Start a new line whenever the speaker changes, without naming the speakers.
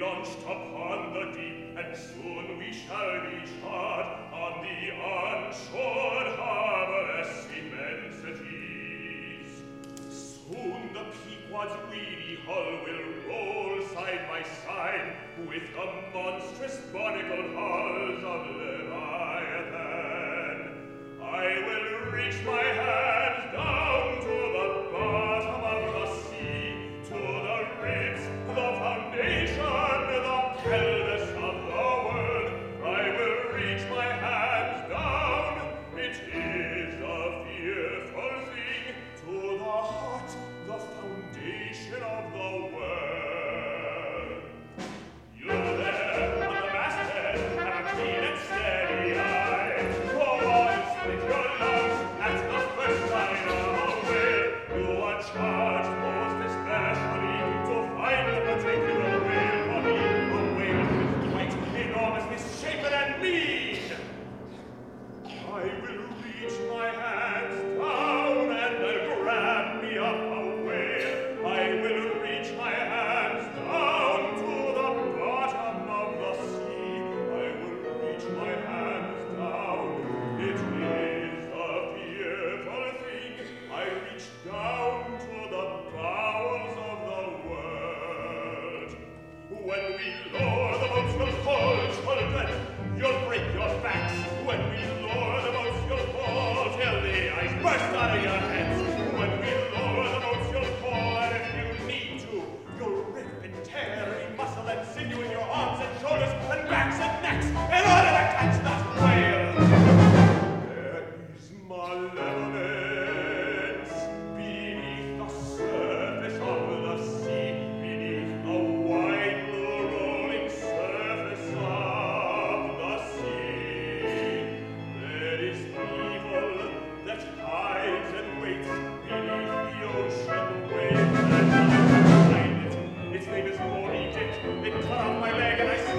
launched upon the deep, and soon we shall be shod on the unshored harborless immensities. Soon the Pequod's weedy hull will roll side by side with the monstrous barnacled hulls of Leviathan. I will reach my hands down to the bottom of the sea, to the ribs, the foundation, the pelvis of the world. I will reach my hands down. It is a fearful thing, to the heart, the foundation of the world. You there on the masthead, have a keen and steady eye. Go on, split your lungs at the first sign of a whale. You are charged most especially to find the particular whale body, a whale quite enormous, misshapen, and mean. I will reach my hands down and grab me up a whale. I will reach my hands down to the bottom of the sea. I will reach my hands down. It is a fearful thing. I reach down to the bowels of the world. When we lower the boats, you'll fall, children. You'll break your backs. When we lower the boats, you'll fall till the ice bursts out of your heads. When we lower the boats, you'll fall, and if you need to, you'll rip and tear every muscle and sinew in your arms and shoulders and backs and necks in order to catch that whale. There is malevolence beneath the surface of the sea, beneath the wide blue rolling surface of the sea. There is evil that hides and waits beneath the ocean waves, and I can find it. Its name is Moby Dick. It cut off my leg, and I